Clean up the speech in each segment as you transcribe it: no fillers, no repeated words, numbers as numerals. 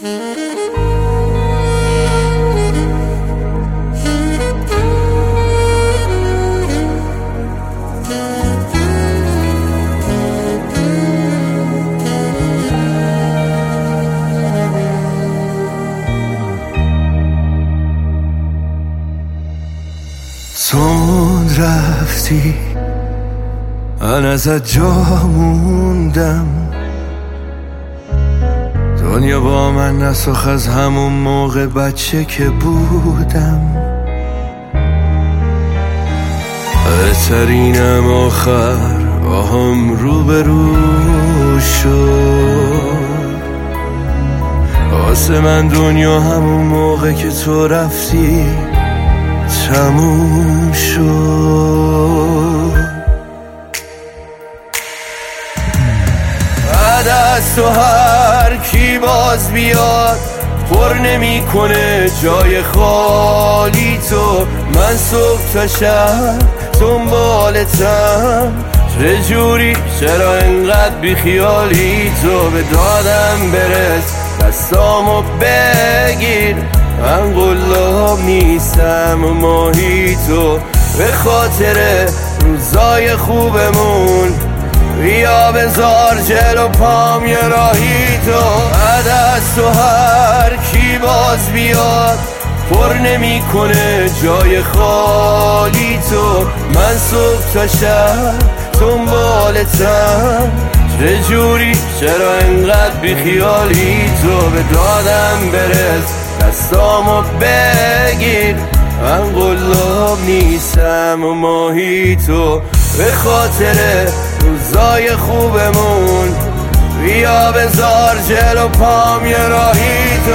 تند رفتی من ازت جا موندم، دنیا با من نساخت از همون موقع بچه که بودم. بهترینم آخر با هم روبرو شد، واسه من دنیا همون موقع که تو رفتی تموم شد. بعد از تو هر کی باز بیاد پر نمی کنه جای خالی تو. من صبح تا شب دنبالتم، چجوری چرا انقدر بیخیالی تو؟ به دادم برس دستامو بگیر، من قلاب نیستم و ماهی تو. به خاطر روزای خوبمون بیا بذار جلو پام یه راهی تو. بعد از تو هر کی باز بیاد پر نمی کنه جای خالی تو. من صبح تا شب دنبالتم، چجوری چرا انقدر بیخیالی تو؟ به دادم برس دستامو بگیر، من قلاب نیستم و ماهی تو. به خاطر روزای خوبمون بیا بذار جلو پام یه راهی تو.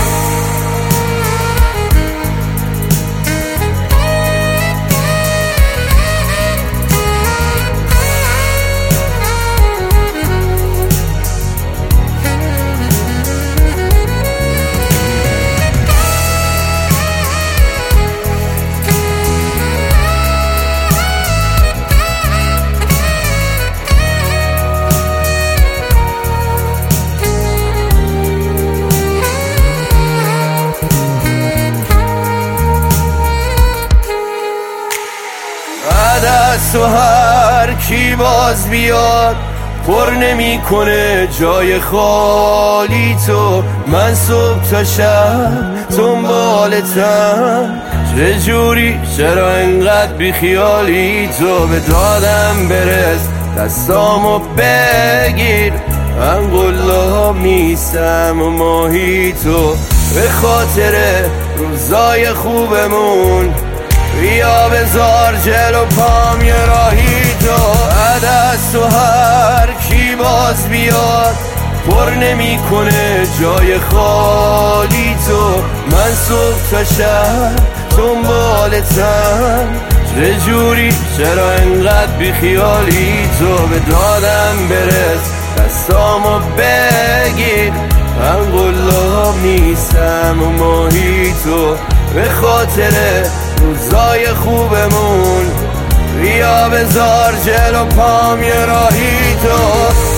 بعد از تو هر کی باز بیاد پر نمی کنه جای خالی تو. من صبح تا شب دنبالتم، چجوری چرا انقدر بیخیالی تو؟ به دادم برس دستامو بگیر، من قلاب نیستم و ماهی تو. به خاطر روزای خوبمون بیا بذار جلو پام یه راهی تو. بعد از تو هر کی باز بیاد پر نمی کنه جای خالی تو. من صبح تا شب دنبالتم، چجوری چرا انقدر بیخیالی تو؟ به دادم برس دستامو بگیر، من قلاب نیستم و ماهی تو. به خاطر روزای خوبمون بیا بذار جلو پام یه راهی تو.